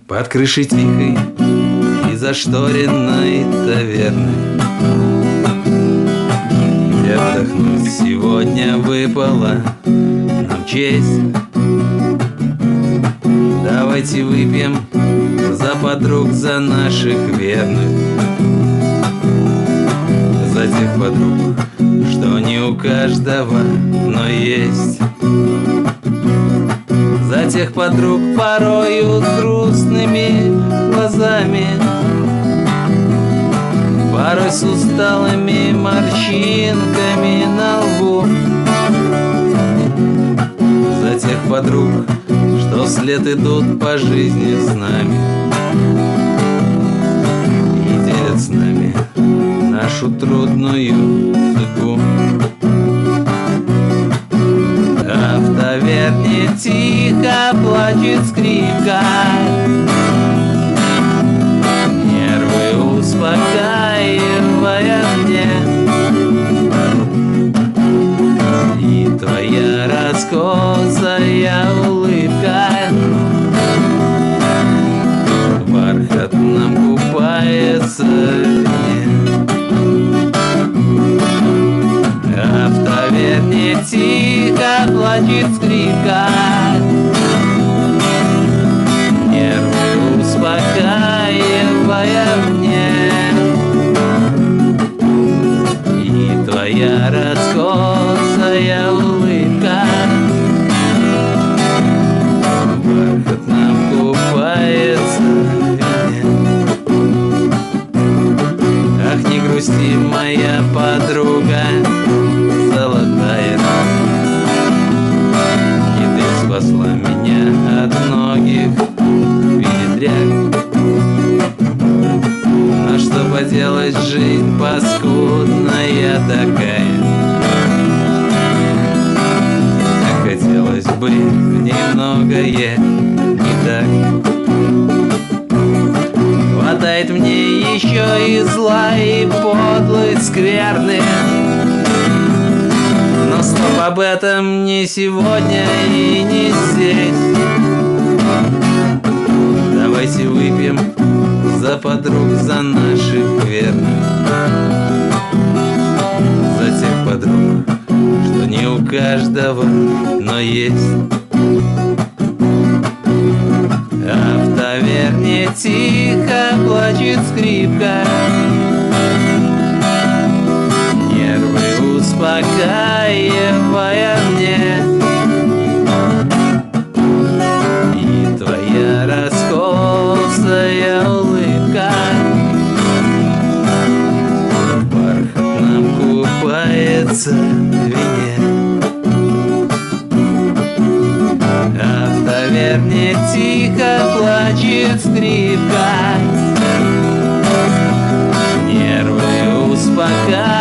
Под крышей тихой и зашторенной таверны, где отдохнуть сегодня выпала нам честь. Давайте выпьем за подруг, за наших верных, за тех подруг, что не у каждого, но есть. За тех подруг порою с грустными глазами, порой с усталыми морщинками на лбу. За тех подруг, что вслед идут по жизни с нами и делят с нами нашу трудную судьбу. А в таверне тихо плачет скрипка, нервы успокаивая мне. И твоя раскосая улыбка в бархатном купается в вине. А в таверне тихо плачет скрипка, нервы успокаивая мне. И твоя раскосая улыбка в бархатном купается в вине. Ах, не грусти, моя подруга золотая, и ты спасла меня от многих передряг. Но что поделать, жизнь паскудная такая, так хотелось бы немногое не так. Хватает мне еще и зла, и подлой скверны, но стоп, об этом не сегодня и не здесь. Давайте выпьем за подруг, за наших верных, за тех подруг, что не у каждого, но есть. А в таверне тихо плачет скрипка, нервы успокаивая мне. И твоя раскосая улыбка в бархатном купается в вине. А в таверне тихо плачет скрипка, нервы успокаивая